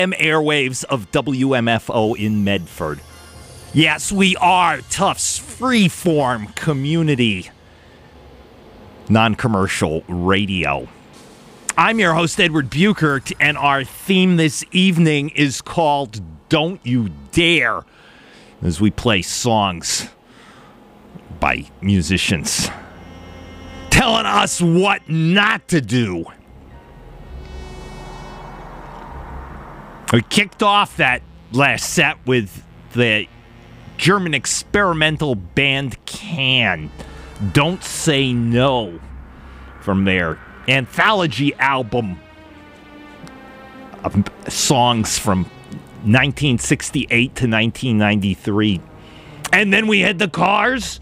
airwaves of WMFO in Medford. Yes, we are Tufts Freeform Community Non-Commercial Radio. I'm your host, Edward Buchert, and our theme this evening is called Don't You Dare, as we play songs by musicians telling us what not to do. We kicked off that last set with the German experimental band Can. Don't Say No, from their anthology album of songs from 1968 to 1993. And then we had the Cars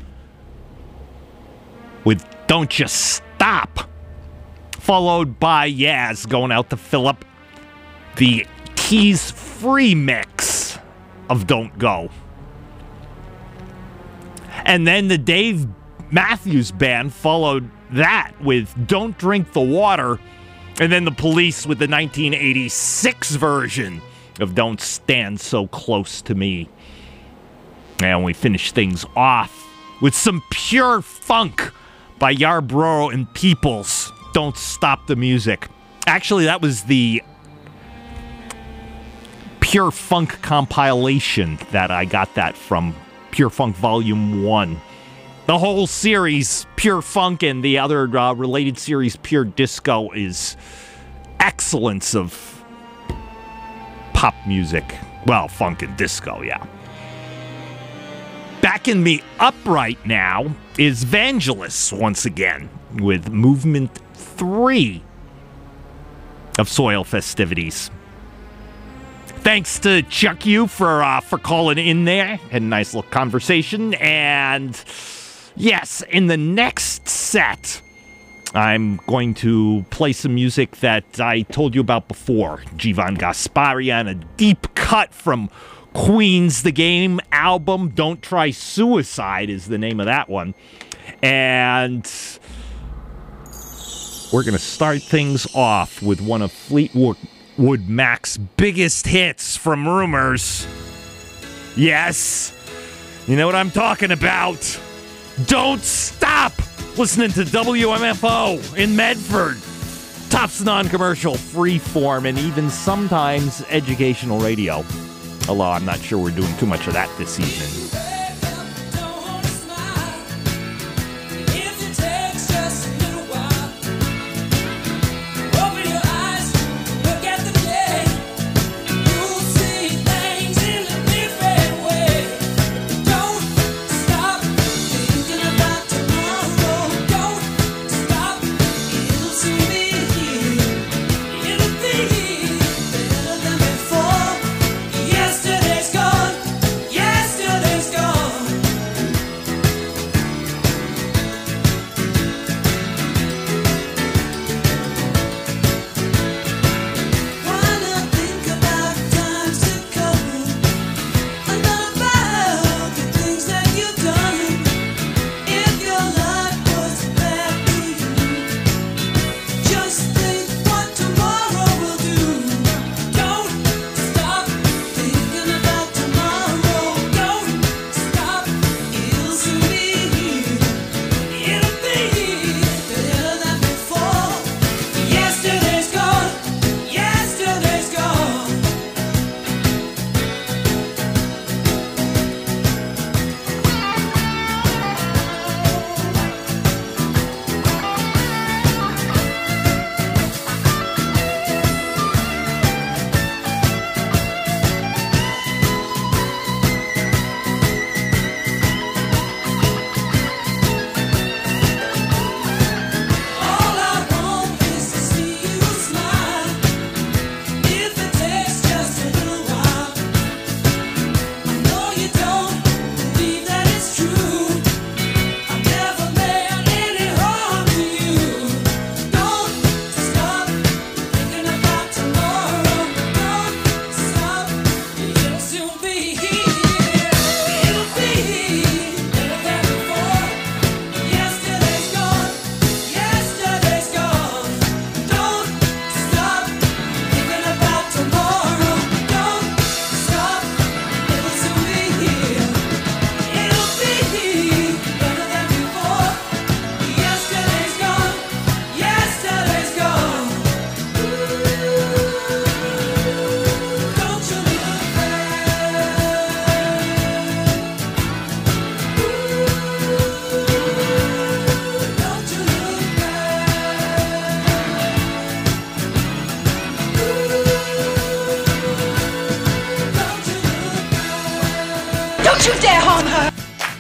with Don't Just Stop, followed by Yaz going out to Philip, the Keys free mix of Don't Go. And then the Dave Matthews Band followed that with Don't Drink the Water, and then the Police with the 1986 version of Don't Stand So Close to Me. And we finished things off with some pure funk by Yarbrough and Peoples, Don't Stop the Music. Actually, that was the Pure Funk compilation that I got that from, Pure Funk Volume 1. The whole series, Pure Funk, and the other related series, Pure Disco, is excellence of pop music. Well, funk and disco, yeah. Backing me up right now is Vangelis once again with Movement 3 of Soil Festivities. Thanks to Chuck U for calling in there. Had a nice little conversation. And yes, in the next set, I'm going to play some music that I told you about before. Jivan Gasparian, a deep cut from Queen's The Game album. Don't Try Suicide is the name of that one. And we're going to start things off with one of Fleetwood Mac's biggest hits from Rumors. Yes, you know what I'm talking about. Don't stop listening to WMFO in Medford. Tufts Non-Commercial, Freeform, and even sometimes educational radio. Although I'm not sure we're doing too much of that this evening. Yesterday's gone. you dare harm her!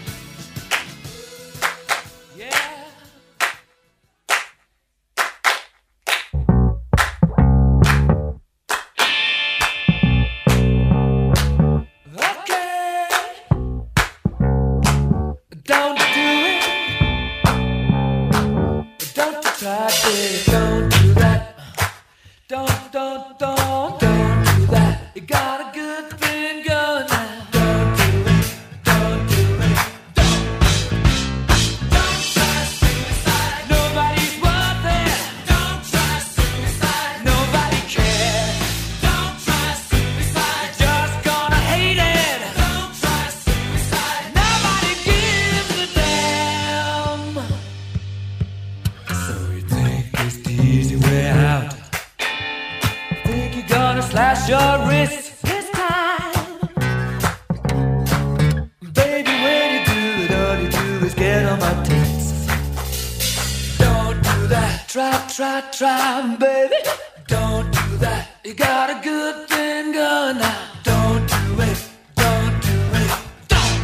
Try, baby. Don't do that. You got a good thing going now. Don't do it. Don't do it. Don't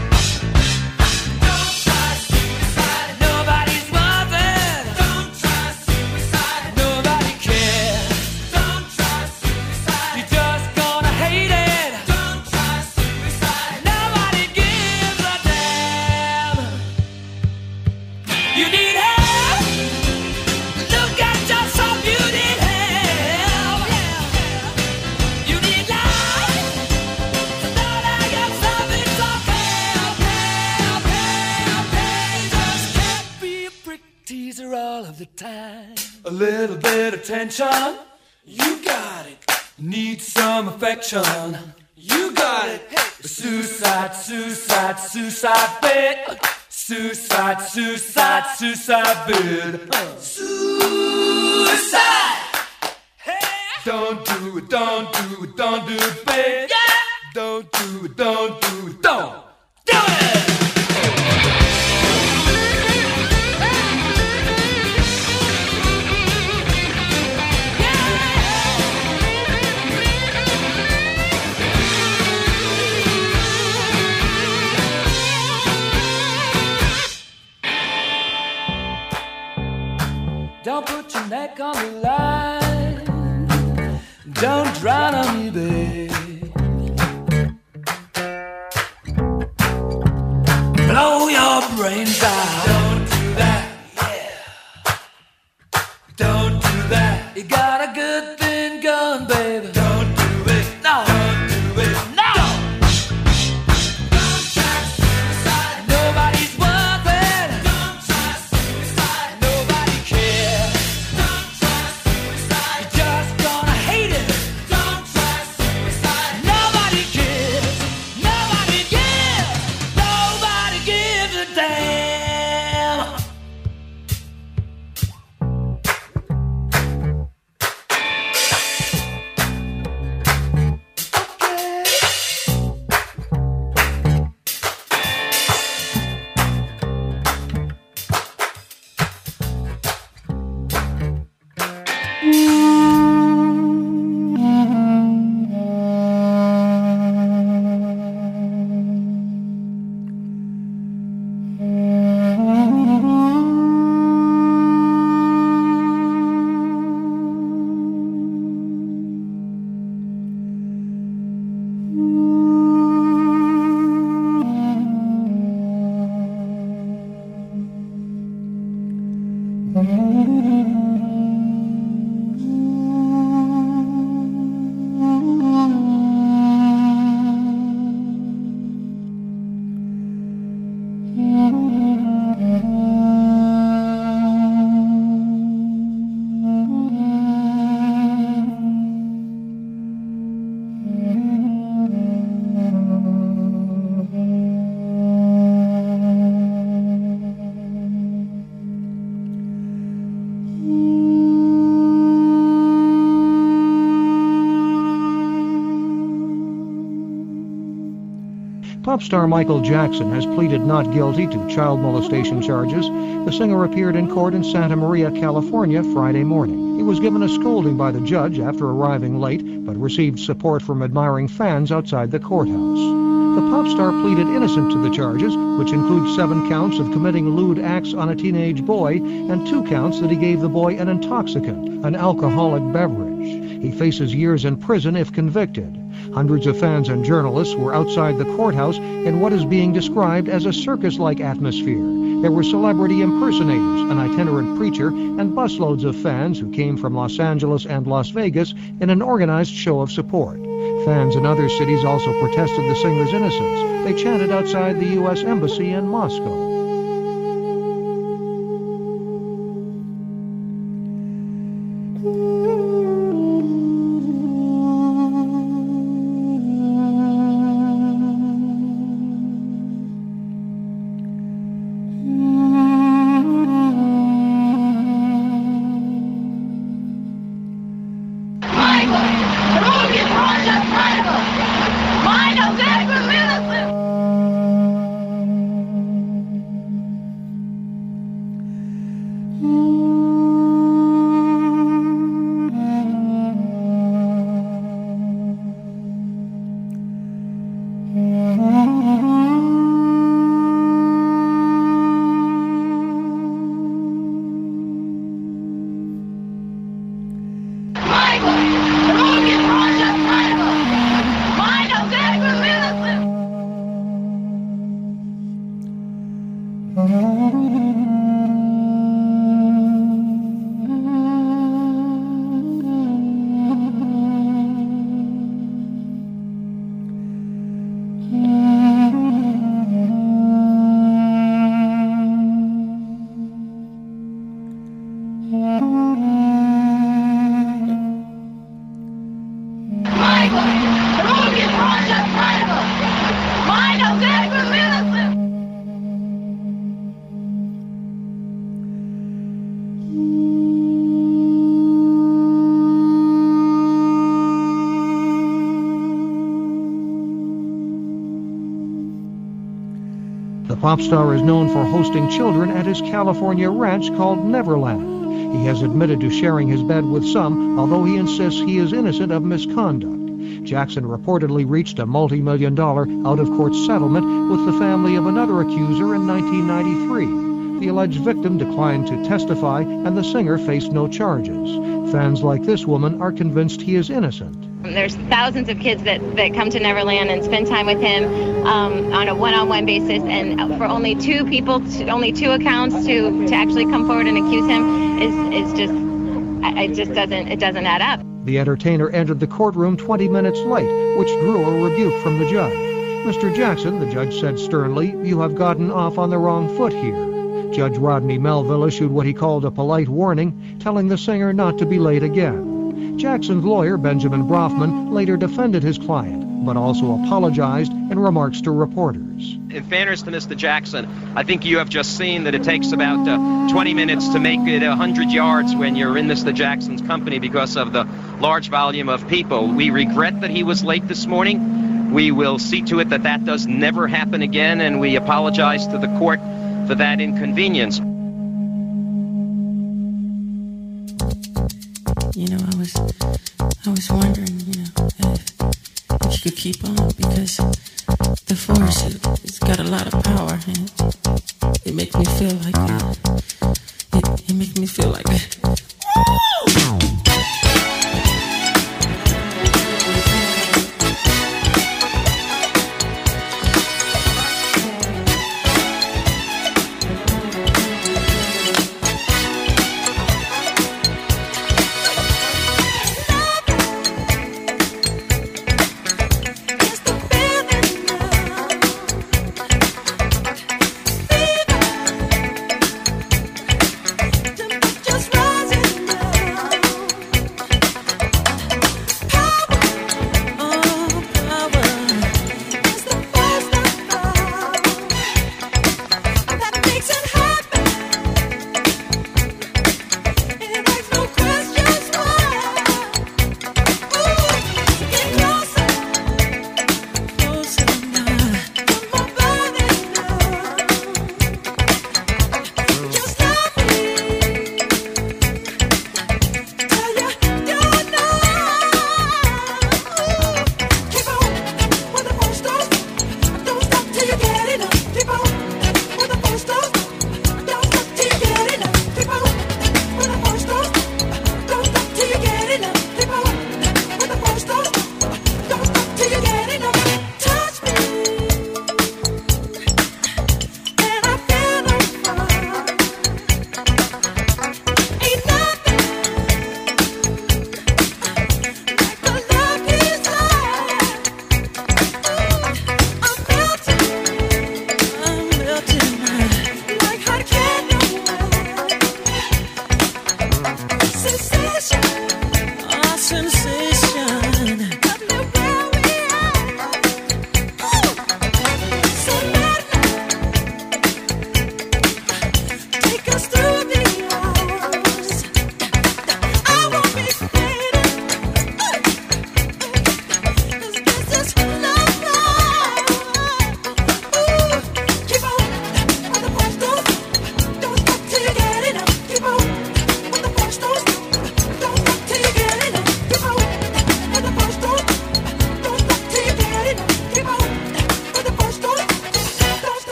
try suicide. Nobody's worth it. Don't try suicide. Nobody cares. Don't try suicide. You're just gonna hate it. Don't try suicide. Nobody gives a damn. You need help. Time. A little bit of tension, you got it. Need some affection, you got it. Hey. Suicide, suicide, suicide bit. Suicide, suicide, suicide bit. Suicide. Hey. Don't do it, don't do it, don't do it, babe. Yeah. Don't do it, don't do it, don't do it. Don't put your neck on the line. Don't drown on me, babe. Blow your brains out. Don't do that, yeah. Don't do that. You got a good thing going, baby. Don't do it, no. Don't do it, no. Don't try suicide. Nobody's worth it. Don't try suicide. Nobody cares. Don't try suicide. You're just gonna hate it. Don't try suicide. Nobody cares. Nobody gives. Nobody gives a damn. Pop star Michael Jackson has pleaded not guilty to child molestation charges. The singer appeared in court in Santa Maria, California, Friday morning. He was given a scolding by the judge after arriving late, but received support from admiring fans outside the courthouse. The pop star pleaded innocent to the charges, which include 7 counts of committing lewd acts on a teenage boy and 2 counts that he gave the boy an intoxicant, an alcoholic beverage. He faces years in prison if convicted. Hundreds of fans and journalists were outside the courthouse in what is being described as a circus-like atmosphere. There were celebrity impersonators, an itinerant preacher, and busloads of fans who came from Los Angeles and Las Vegas in an organized show of support. Fans in other cities also protested the singer's innocence. They chanted outside the U.S. Embassy in Moscow. The pop star is known for hosting children at his California ranch called Neverland. He has admitted to sharing his bed with some, although he insists he is innocent of misconduct. Jackson reportedly reached a multi-million-dollar out-of-court settlement with the family of another accuser in 1993. The alleged victim declined to testify, and the singer faced no charges. Fans like this woman are convinced he is innocent. There's thousands of kids that come to Neverland and spend time with him on a one-on-one basis, and for only 2 people, only 2 accounts to actually come forward and accuse him it doesn't add up. The entertainer entered the courtroom 20 minutes late, which drew a rebuke from the judge. Mr. Jackson, the judge said sternly, you have gotten off on the wrong foot here. Judge Rodney Melville issued what he called a polite warning, telling the singer not to be late again. Jackson's lawyer, Benjamin Brofman, later defended his client, but also apologized in remarks to reporters. In fairness to Mr. Jackson, I think you have just seen that it takes about 20 minutes to make it 100 yards when you're in Mr. Jackson's company because of the large volume of people. We regret that he was late this morning. We will see to it that that does never happen again, and we apologize to the court for that inconvenience. You know, I was wondering, if you could keep on, because the force, it's got a lot of power, and it makes me feel like it makes me feel like Just run.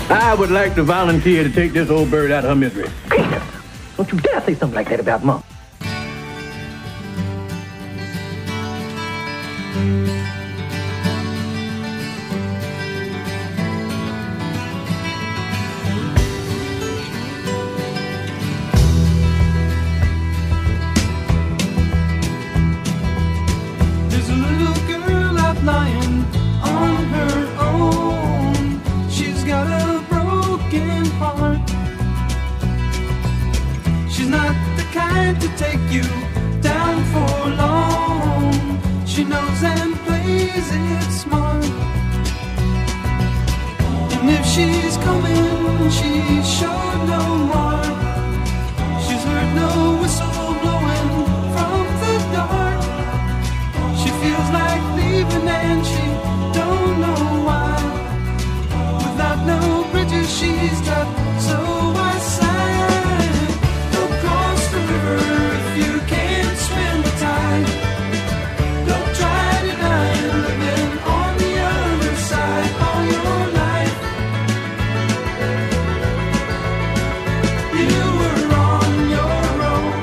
I would like to volunteer to take this old bird out of her misery. Peter, don't you dare say something like that about Mom. There's a little girl out lying on her own. She's got a broken heart. She's not the kind to take you down for long. She knows and plays it smart. And if she's coming, she sure no more. She's heard no whistle blowing from the dark. She feels like leaving and she don't know why. Without no bridges she's trapped, so I sigh. Don't cross the river if you can't swim the tide. Don't try denying living on the other side all your life. You were on your own.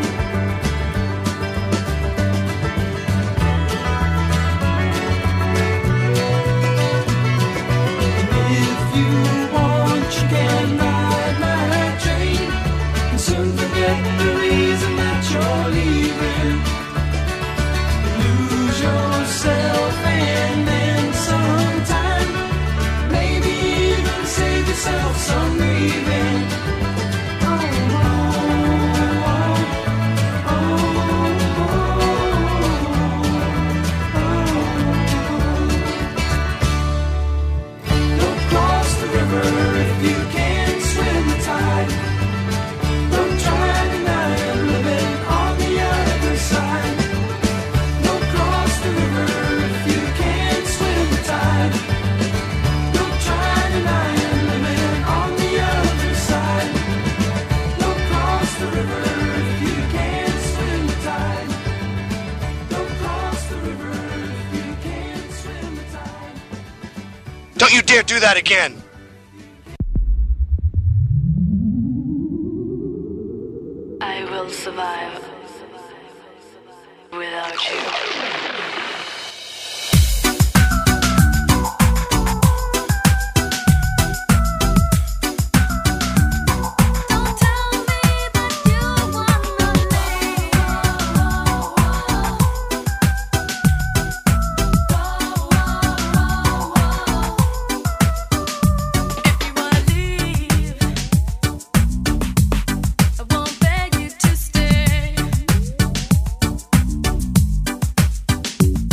If you want, you can ride my train and soon forget the reason that you're leaving. Lose yourself and then sometime, maybe even save yourself some grieving. Oh, oh, oh, Don't cross the river if you can't swim the tide. Don't try denying living on the other side. Don't cross the river if you can't swim the tide. Don't try denying living on the other side. Don't cross the river if you can't swim the tide. Don't cross the river if you can't swim the tide. Don't you dare do that again! I will survive without you. Don't tell me that you wanna leave. If you wanna leave, I won't beg you to stay.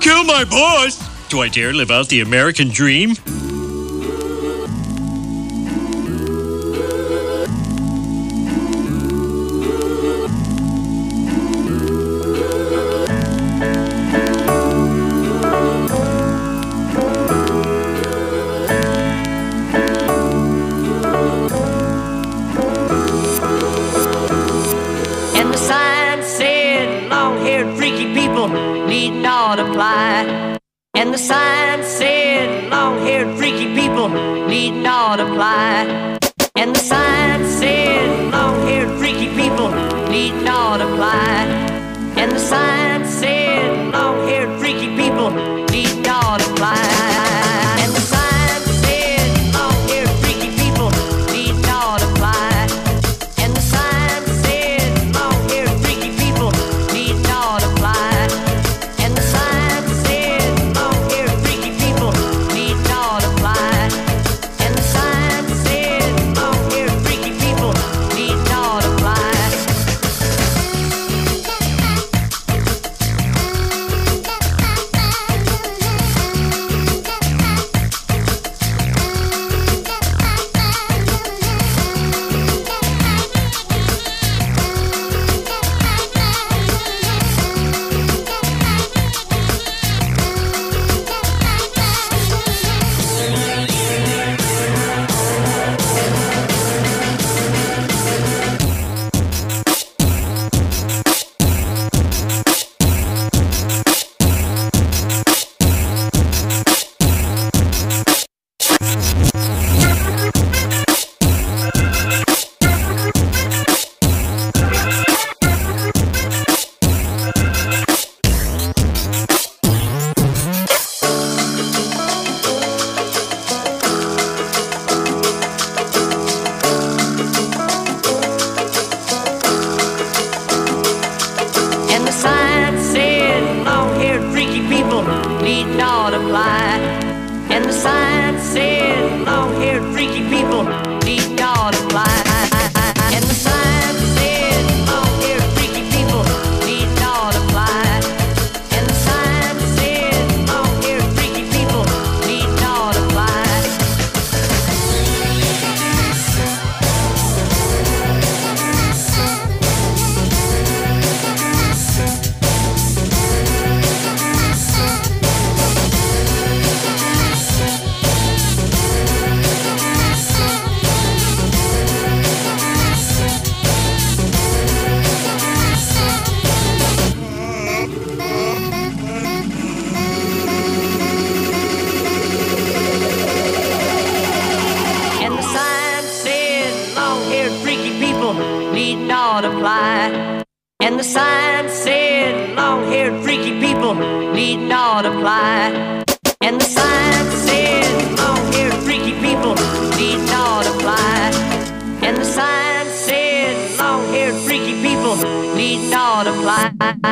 kill my boss. Do I dare live out the American dream? And the sign said, long-haired freaky people need not apply. And the sign said, long-haired freaky people need not apply. And the sign said, long-haired freaky people need not apply. And the sign said, long-haired freaky people need not apply. And the sign said, long-haired freaky people need not apply. And the sign said, long-haired freaky people need not apply. And the sign said, long-haired freaky people need not apply. And the sign said, long-haired freaky people need not apply. And the sign said, long-haired freaky people need not apply. And the sign said, long-haired freaky people need not apply. And the sign said, long-haired freaky people need not apply. And the sign said, long-haired freaky people need not apply. And the sign said, long-haired freaky people need not apply. And the sign said, long-haired freaky people need not apply. And the sign said, long-haired freaky people need not apply. And the sign said, long-haired freaky people need not apply.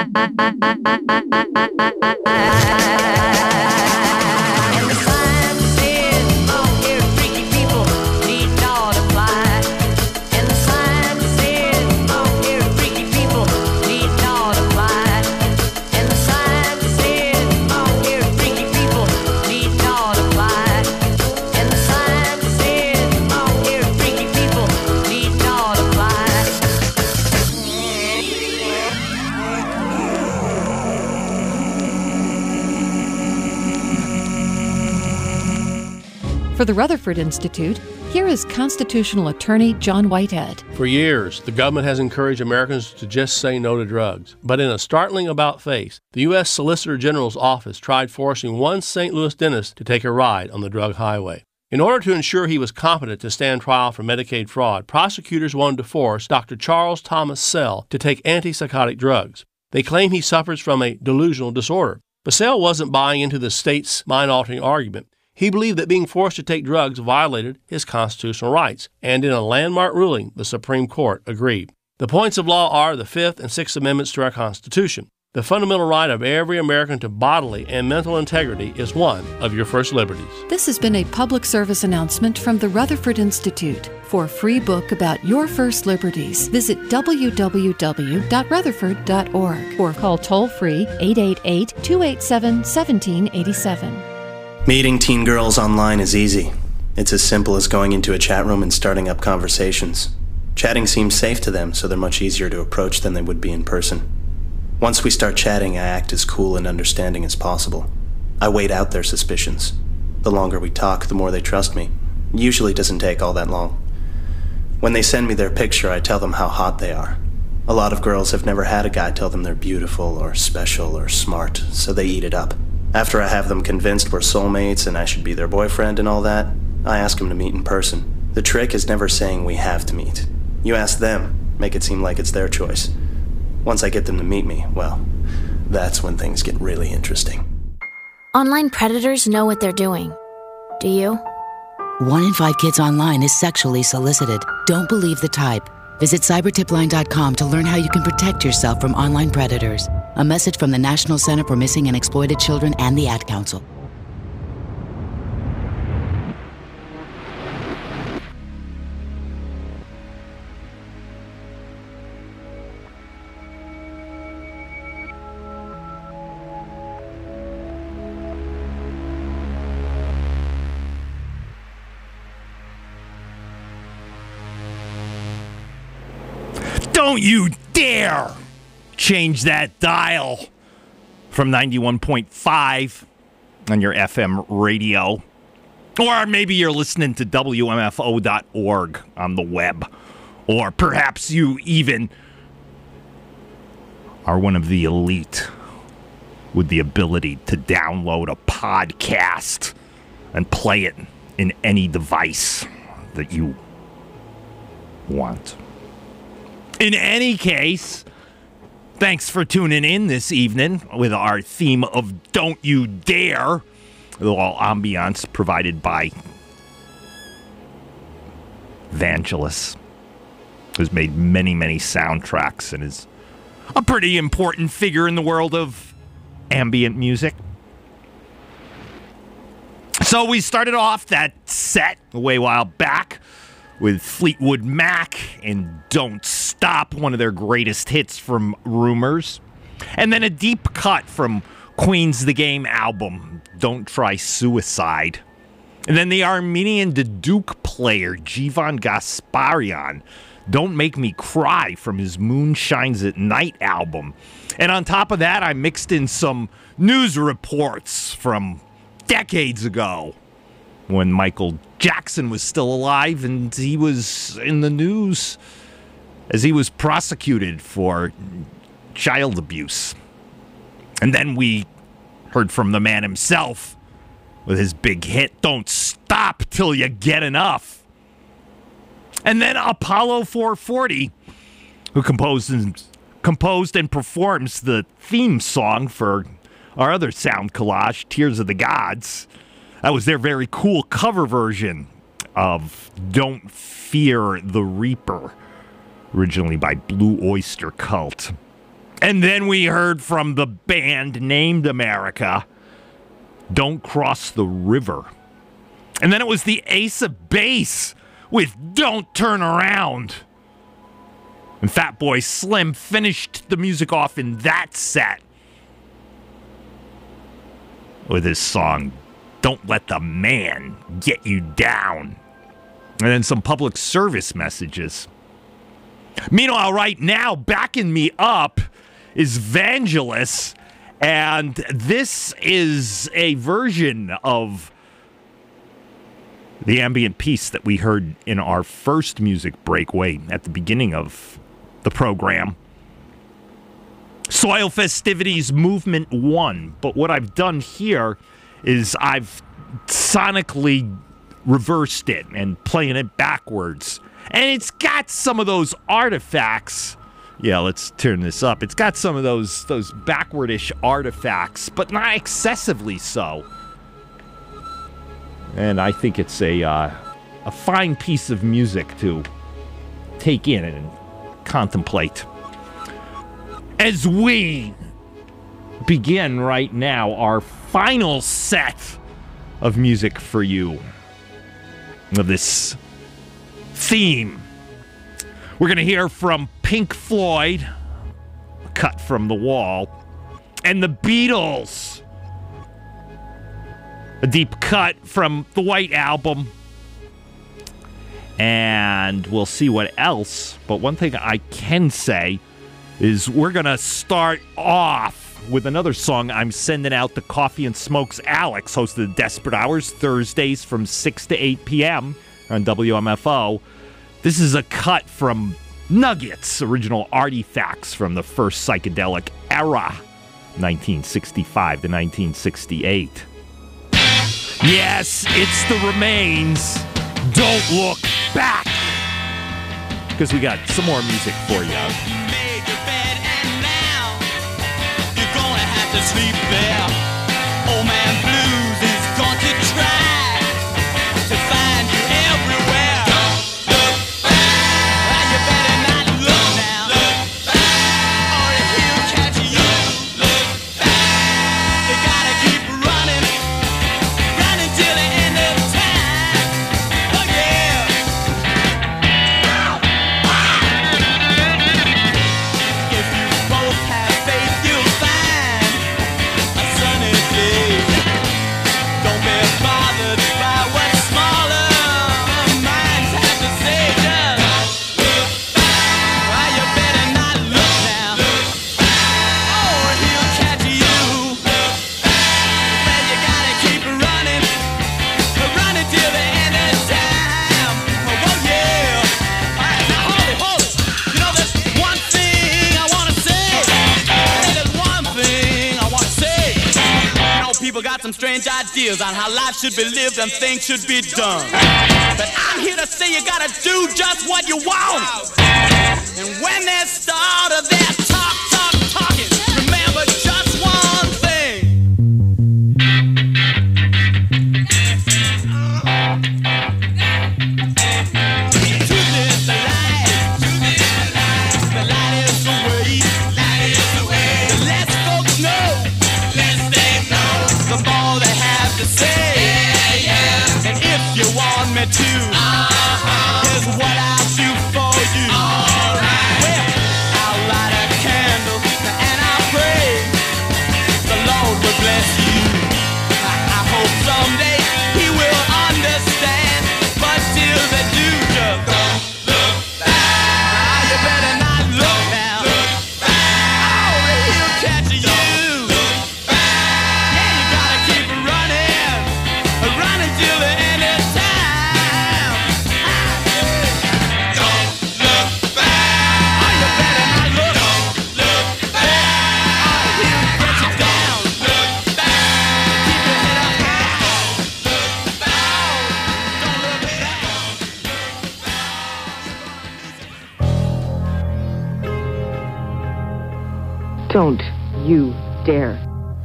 And the sign said, long-haired freaky people need not apply. And the sign said, long-haired freaky people need not apply. And the sign said, long-haired freaky people need not apply. And the sign said, long-haired freaky people need not apply. For the Rutherford Institute, here is constitutional attorney John Whitehead. For years, the government has encouraged Americans to just say no to drugs. But in a startling about-face, the U.S. Solicitor General's office tried forcing one St. Louis dentist to take a ride on the drug highway. In order to ensure he was competent to stand trial for Medicaid fraud, prosecutors wanted to force Dr. Charles Thomas Sell to take antipsychotic drugs. They claim he suffers from a delusional disorder. But Sell wasn't buying into the state's mind-altering argument. He believed that being forced to take drugs violated his constitutional rights, and in a landmark ruling, the Supreme Court agreed. The points of law are the Fifth and Sixth Amendments to our Constitution. The fundamental right of every American to bodily and mental integrity is one of your first liberties. This has been a public service announcement from the Rutherford Institute. For a free book about your first liberties, visit www.rutherford.org or call toll-free 888-287-1787. Meeting teen girls online is easy. It's as simple as going into a chat room and starting up conversations. Chatting seems safe to them, so they're much easier to approach than they would be in person. Once we start chatting, I act as cool and understanding as possible. I wait out their suspicions. The longer we talk, the more they trust me. It usually doesn't take all that long. When they send me their picture, I tell them how hot they are. A lot of girls have never had a guy tell them they're beautiful or special or smart, so they eat it up. After I have them convinced we're soulmates and I should be their boyfriend and all that, I ask them to meet in person. The trick is never saying we have to meet. You ask them, make it seem like it's their choice. Once I get them to meet me, well, that's when things get really interesting. Online predators know what they're doing. Do you? 1 in 5 kids online is sexually solicited. Don't believe the type. Visit cybertipline.com to learn how you can protect yourself from online predators. A message from the National Center for Missing and Exploited Children and the Ad Council. Don't you dare change that dial from 91.5 on your FM radio. Or maybe you're listening to WMFO.org on the web. Or perhaps you even are one of the elite with the ability to download a podcast and play it in any device that you want. In any case, thanks for tuning in this evening with our theme of Don't You Dare, with all ambiance provided by Vangelis, who's made many, many soundtracks and is a pretty important figure in the world of ambient music. So we started off that set a while back with Fleetwood Mac and Don't Stop, one of their greatest hits from Rumors. And then a deep cut from Queen's The Game album, Don't Try Suicide. And then the Armenian Duduk player, Jivan Gasparian, Don't Make Me Cry from his Moon Shines at Night album. And on top of that, I mixed in some news reports from decades ago, when Michael Jackson was still alive and he was in the news as he was prosecuted for child abuse. And then we heard from the man himself with his big hit, Don't Stop Till You Get Enough. And then Apollo 440, who composed and performs the theme song for our other sound collage, Tears of the Gods. That was their very cool cover version of Don't Fear the Reaper, originally by Blue Oyster Cult. And then we heard from the band Named America, Don't Cross the River. And then it was the Ace of Base with Don't Turn Around. And Fatboy Slim finished the music off in that set with his song, Don't Let the Man Get You Down. And then some public service messages. Meanwhile, right now, backing me up is Vangelis, and this is a version of the ambient piece that we heard in our first music breakaway at the beginning of the program. Soil Festivities Movement 1. But what I've done here is I've sonically reversed it and playing it backwards. And it's got some of those artifacts. Yeah, let's turn this up. It's got some of those backward-ish artifacts, but not excessively so. And I think it's a fine piece of music to take in and contemplate as we begin right now our final set of music for you of this theme. We're going to hear from Pink Floyd, Cut from the Wall, and the Beatles, a deep cut from the White Album. And we'll see what else. But one thing I can say is we're going to start off with another song I'm sending out to Coffee and Smokes Alex, host of the Desperate Hours, Thursdays from 6 to 8 p.m. on WMFO. This is a cut from Nuggets, original artifacts from the first psychedelic era, 1965 to 1968. Yes, it's the Remains. Don't look back. Because we got some more music for you. To sleep there. Old man blues is going to try to find you everywhere. Don't look back. You better not look now. Look back. Or he'll catch you. Look back. You gotta keep running, running till the end of time. Oh yeah. If you both have faith, you'll find. Don't be bothered by what smaller minds have to say. Just look back. Well, you better not look now. Look back. Or he'll catch you. Look back. Well, you gotta keep running, running till the end of time. Oh yeah. All right, now hold it. You know, there's one thing I wanna say. There's one thing I wanna say. People got some strange ideas on how life should be lived and things should be done. But I'm here to say you gotta do just what you want. And when they start their talking, remember just one thing. Truth is the light. The light is the way. The less folks know, the more they have to say. Yeah. And if you want me to, here's what I'll do for you. Alright. Well, I'll light a candle and I'll pray the Lord will bless you. I hope someday He will understand, but till they do, just don't look back. You better not look now. Look back. Or He'll catch you. Till the end of time. Don't look back. Oh, you better not look. Don't look back. Oh, he'll get you down. Look back. Keep your head up high. Look back. Don't look back. Don't you dare.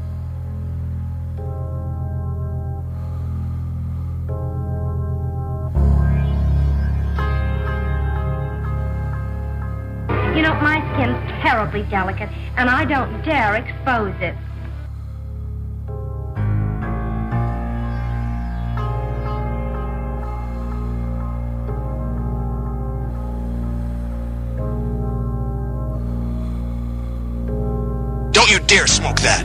You know, my skin's terribly delicate, and I don't dare expose it. Don't you dare smoke that.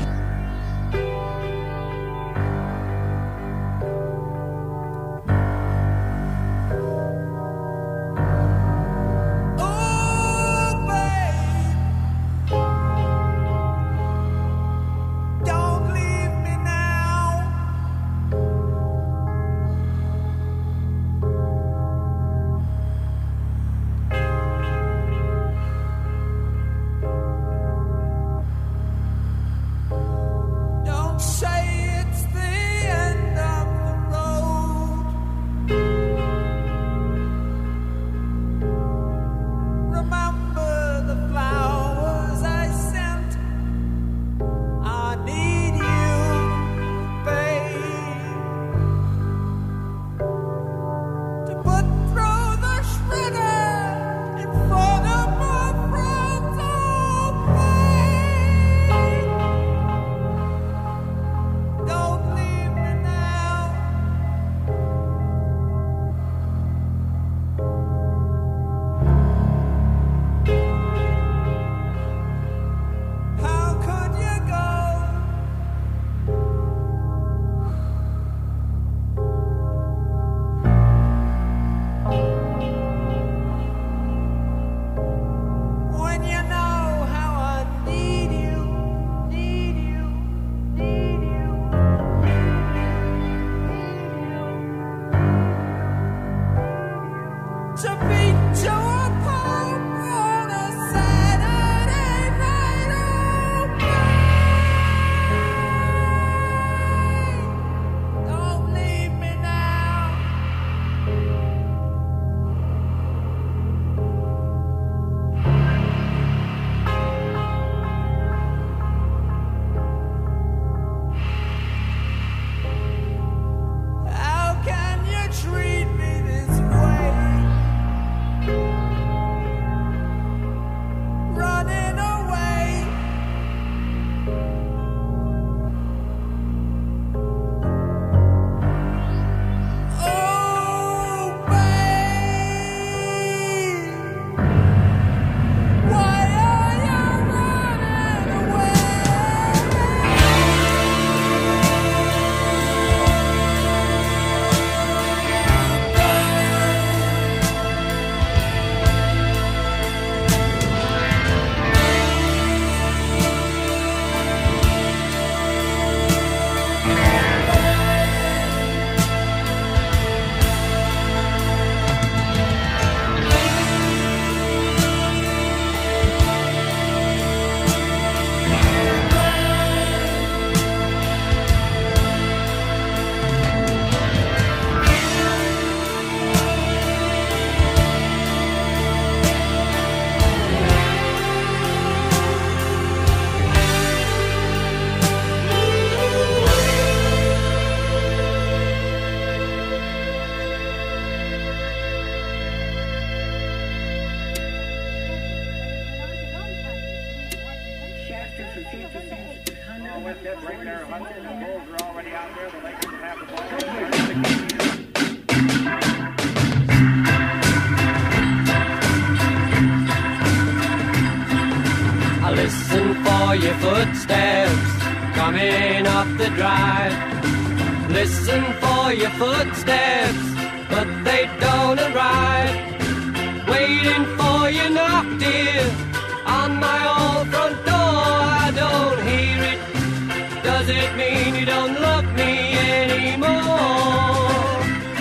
I listen for your footsteps coming up the drive. Listen for your footsteps, but they don't arrive. Waiting for your knock, dear, on my old front door. I don't hear it. Does it mean you don't love me anymore?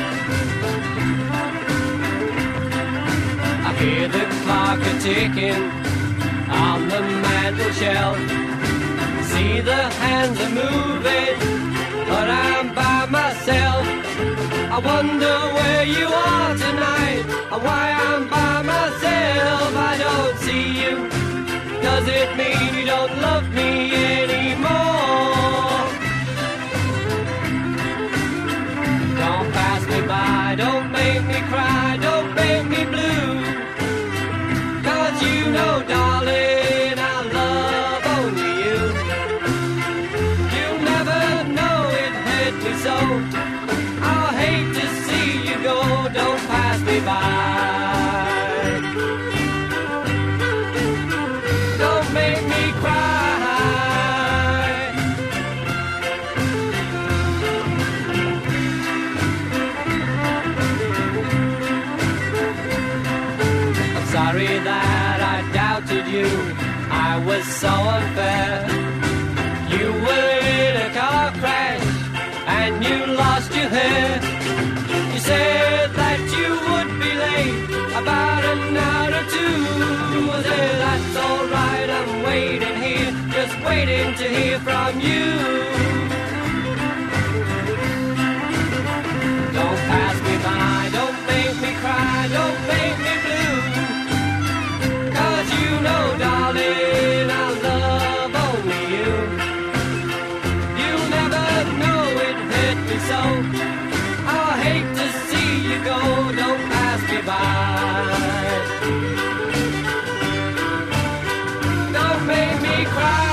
I hear the clock a-ticking on the mantel shelf. See the hands are moving, but I'm by myself. I wonder where you are tonight, and why I'm by myself. I don't see you. Does it mean you don't love me anymore? Don't pass me by, don't make me cry, don't make me blue. 'Cause you know, darling, I love only you. You'll never know it hurt me so. I'll hate to see you go, don't pass me by. Don't make me cry. I'm sorry that I doubted you, I was so unfair. You were in a car crash and you lost your hair. You said that you would be late about an hour or two. I said, that's alright, I'm waiting here, just waiting to hear from you. Don't pass me by, don't make me cry, don't make me blue. 'Cause you know, darling, I love only you. You'll never know it hurt me so. I hate to see you go, don't pass me by. Don't make me cry.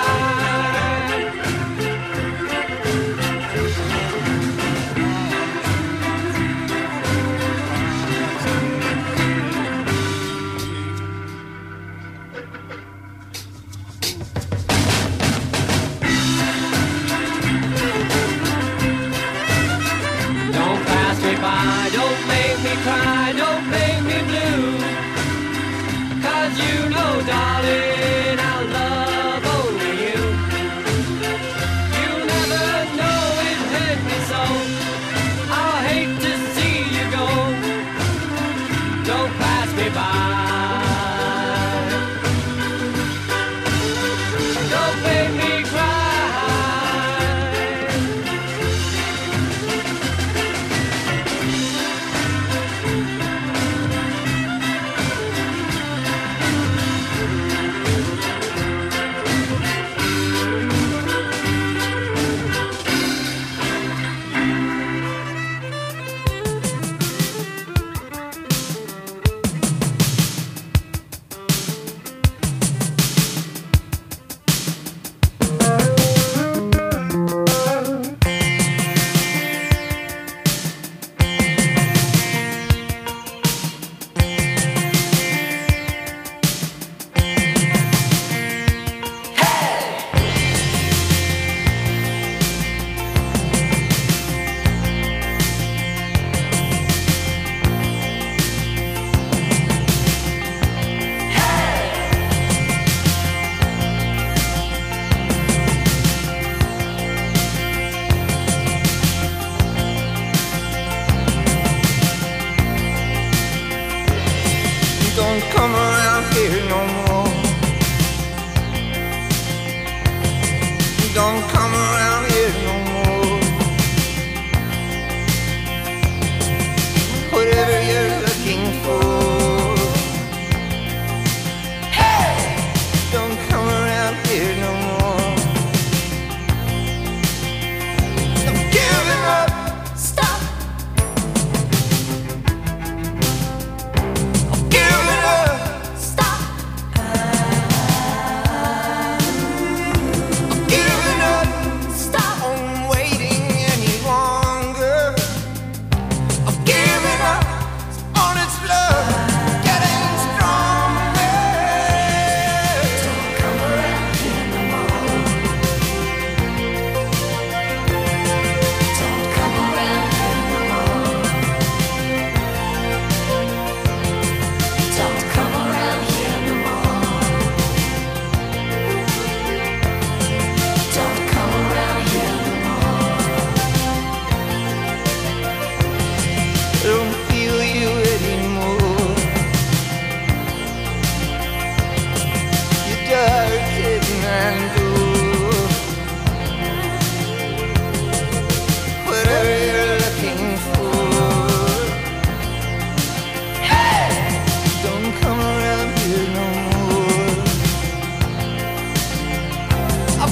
Don't pass me by, don't make me cry, don't make me blue. 'Cause you know, darling, I love only you. You'll never know it hurt me so. I'll hate to see you go. Don't pass me by. Don't make me cry. Don't come around here no more. Don't come around here no more. Whatever you're looking for, hey, don't come around here no more. I'm giving up. Stop. Give it up. Stop.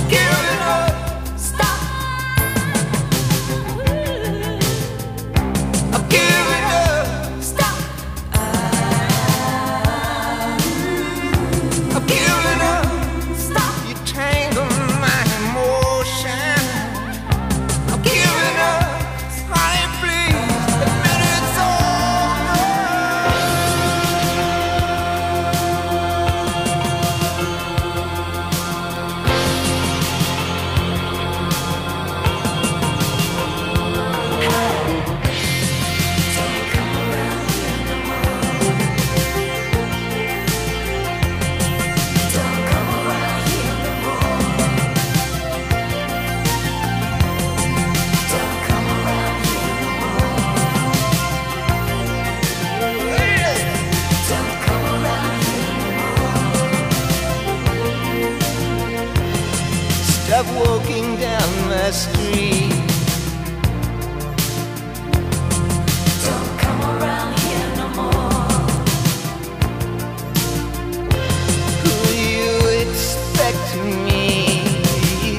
Stop walking down my street. Don't come around here no more. Who you expect to meet?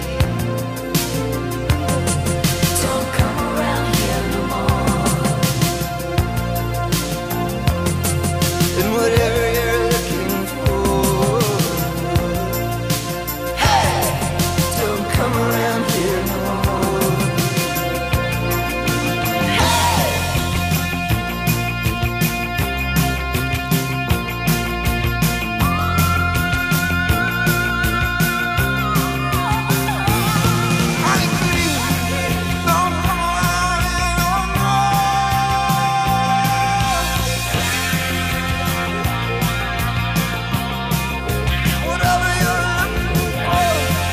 Don't come around here no more. And whatever you're looking for, don't come around here no more. Honey, please, don't come around here no more. Whatever you're looking for.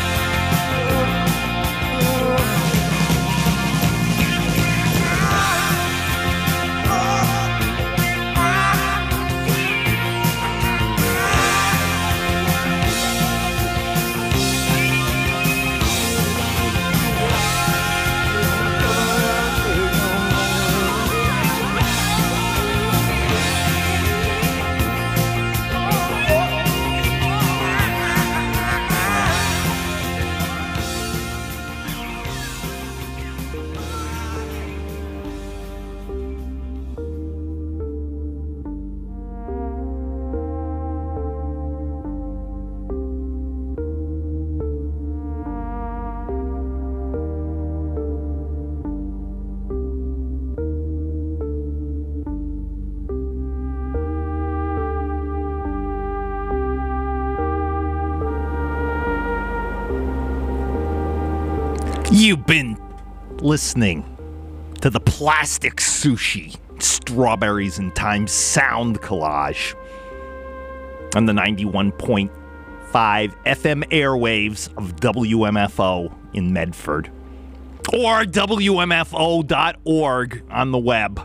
You've been listening to the Plastic Sushi Strawberries and Time sound collage on the 91.5 FM airwaves of WMFO in Medford or WMFO.org on the web.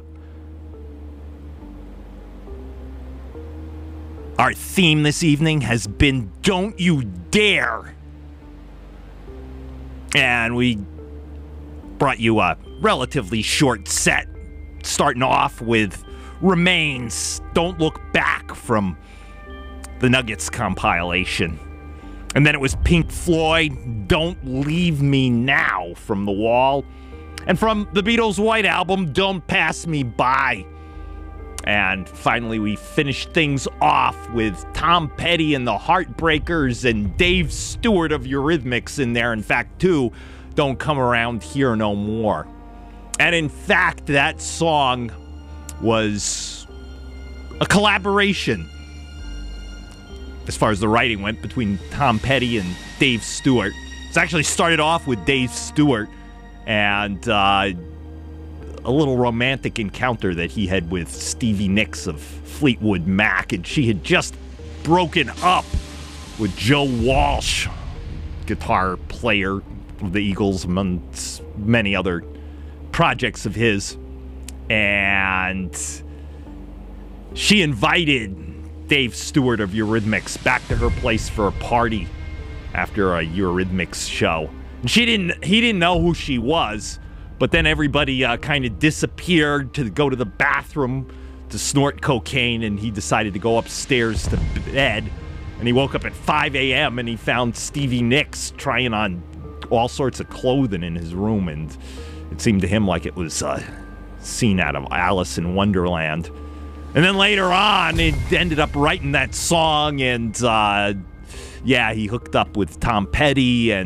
Our theme this evening has been Don't You Dare. And we brought you a relatively short set, starting off with Remains, Don't Look Back from the Nuggets compilation. And then it was Pink Floyd, Don't Leave Me Now from The Wall. And from the Beatles' White Album, Don't Pass Me By. And finally, we finished things off with Tom Petty and the Heartbreakers and Dave Stewart of Eurythmics in there. In fact, too, Don't Come Around Here No More. And in fact, that song was a collaboration, as far as the writing went, between Tom Petty and Dave Stewart. It actually started off with Dave Stewart and a little romantic encounter that he had with Stevie Nicks of Fleetwood Mac, and she had just broken up with Joe Walsh, guitar player of the Eagles, among many other projects of his. And she invited Dave Stewart of Eurythmics back to her place for a party after a Eurythmics show. And he didn't know who she was. But then everybody kind of disappeared to go to the bathroom to snort cocaine, and he decided to go upstairs to bed. And he woke up at 5 a.m. and he found Stevie Nicks trying on all sorts of clothing in his room, and it seemed to him like it was a scene out of Alice in Wonderland. And then later on, it ended up writing that song, and he hooked up with Tom Petty, and